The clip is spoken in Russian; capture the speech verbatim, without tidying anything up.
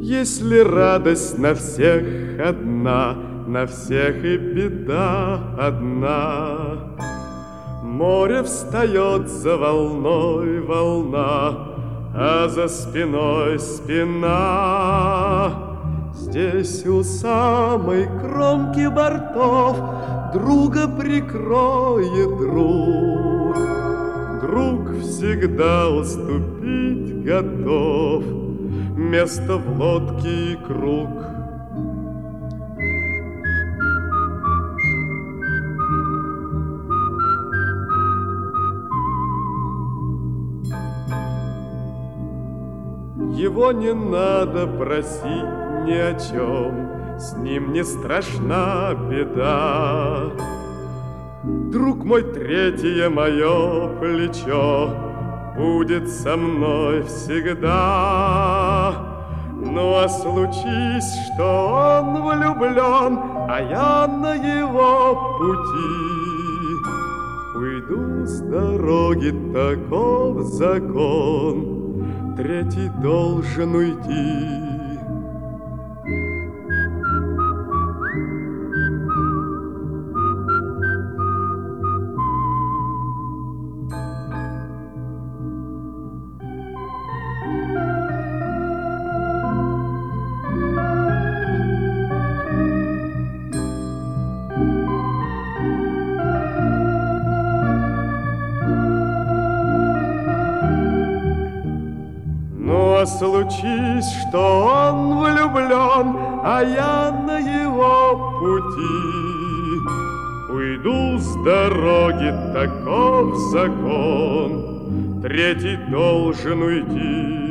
Если радость на всех одна, на всех и беда одна. Море встает за волной волна, а за спиной спина. Здесь у самой кромки бортов друга прикроет друг. Друг всегда уступить готов, место в лодке и круг. Его не надо просить ни о чем, с ним не страшна беда. Друг мой, третье мое плечо будет со мной всегда. Ну а случись, что он влюблен, а я на его пути, уйду с дороги, таков закон, третий должен уйти. Но случись, что он влюблен, а я на его пути, уйду с дороги, таков закон, третий должен уйти.